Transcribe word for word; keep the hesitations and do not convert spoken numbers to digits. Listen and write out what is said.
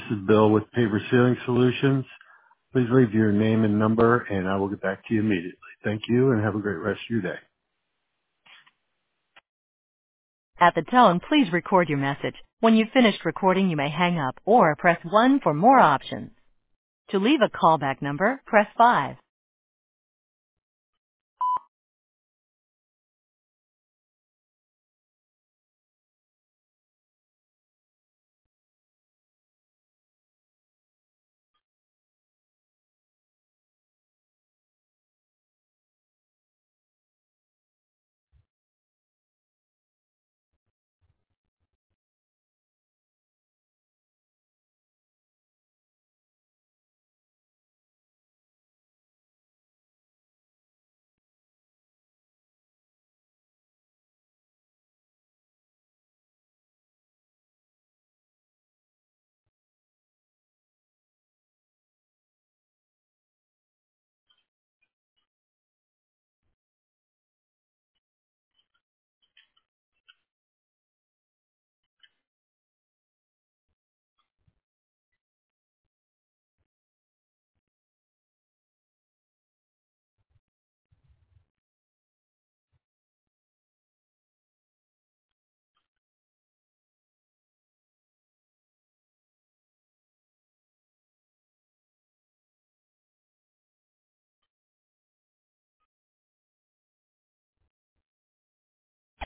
is Bill with Paper Sealing Solutions. Please leave your name and number, and I will get back to you immediately. Thank you, and have a great rest of your day. At the tone, please record your message. When you've finished recording, you may hang up or press one for more options. To leave a callback number, press five.